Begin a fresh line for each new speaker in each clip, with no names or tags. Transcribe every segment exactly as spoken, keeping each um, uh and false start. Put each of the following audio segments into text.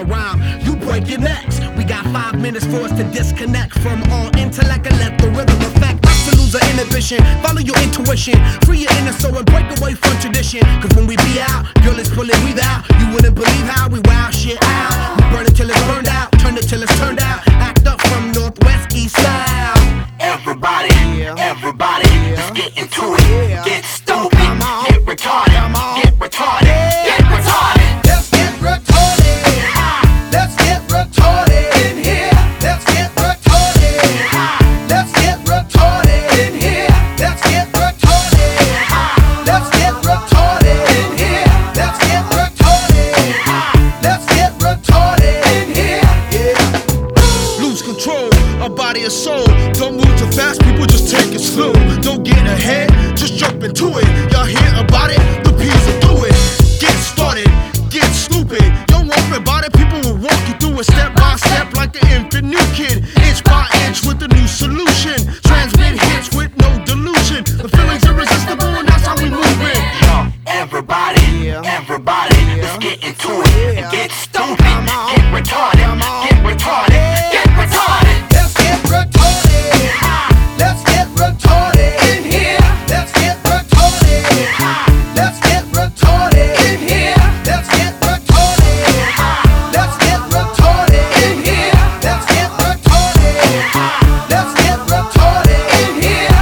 rhyme, you break your necks. We got five minutes for us to disconnect from all intellect and let the rhythm affect us to lose our inhibition. Follow your intuition, free your inner soul and break away from tradition. Cause when we be out, girl, it's pulling we out. You wouldn't believe how we wow shit out. We burn it till it's burned out, turn it till it's turned out. Act up from northwest, east, south.
Everybody, everybody, let's get into it. Get stupid, get retarded, get retarded, get retarded.
Let's get retarded. Let's get retarded in here. Let's get retarded. Let's get retarded in here. Let's get retarded. Let's get retarded in here. Let's get retarded. Let's get retarded in here. Yeah.
Lose control, a body and soul. Don't move too fast, people, just take it slow. Don't get ahead, just jump into it. Y'all hear about it? The P's will do it. Get started, get stupid. Don't worry about it, people will walk you through it step by step like the infant new kid. Inch by inch with a new solution. Transmit hits with no delusion. The feeling's irresistible and that's how we move it.
Yo, everybody, everybody, let's get into it. And get stupid, get retarded, get retarded, get retarded.
Let's get retarded. Let's get retarded in here. Let's get retarded. Let's get retarded in here. Let's get retarded. Let's get retarded in here. Let's get retarded. Let's get retarded in here.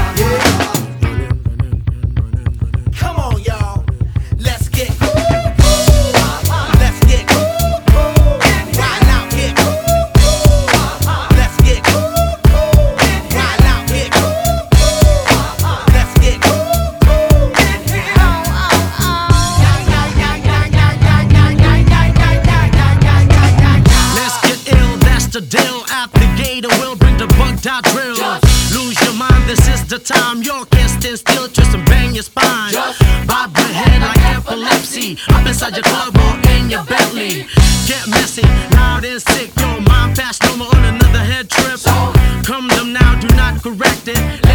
Yeah.
Come on, y'all. Let's get Let's get right out here. Let's get right out here. Let's get Let's get ill, that's the deal. Out the gate and we'll bring the bugged out drill. Lose your mind, this is the time. You can't stand still, twist and bang your spine. Bob your head like epilepsy. Up inside your club or in your Bentley. Get messy, loud and sick. Your mind fast, no more on another head trip. Come them now, do not correct it.